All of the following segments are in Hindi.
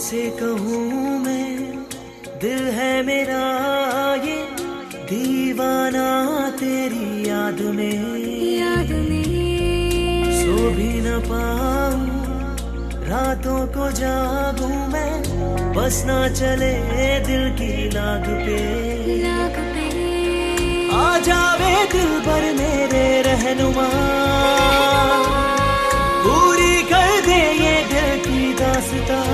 कैसे कहूँ मैं, दिल है मेरा ये दीवाना तेरी याद में सो भी न पाऊं, रातों को जागूं मैं, बस ना चले दिल की लाग पे। आ जावे दिल भर मेरे रहनुमा, पूरी कर दे ये दिल की दास्तां,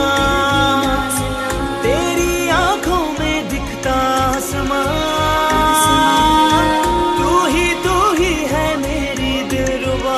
तेरी आंखों में दिखता आसमां, तू ही है मेरी दिलरुबा।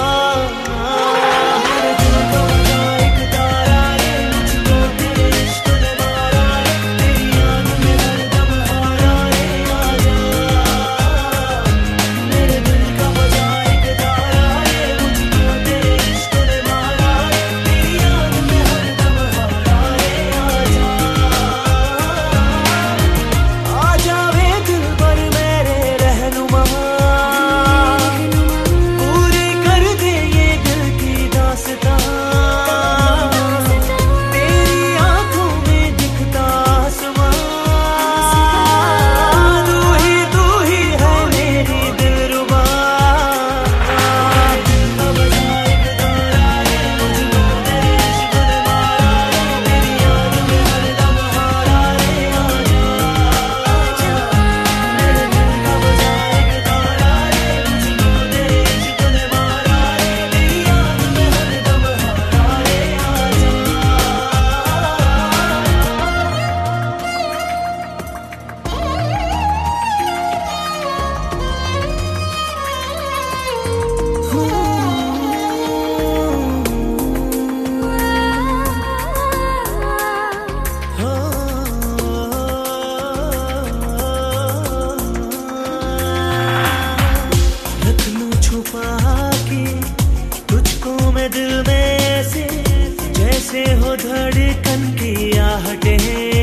तुझको मैं दिल में से, जैसे हो धड़कन की आहटे,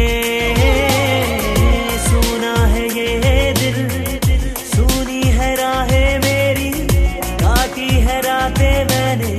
सुना है ये दिल, सुनी है राहें मेरी, काटी है रातें मैंने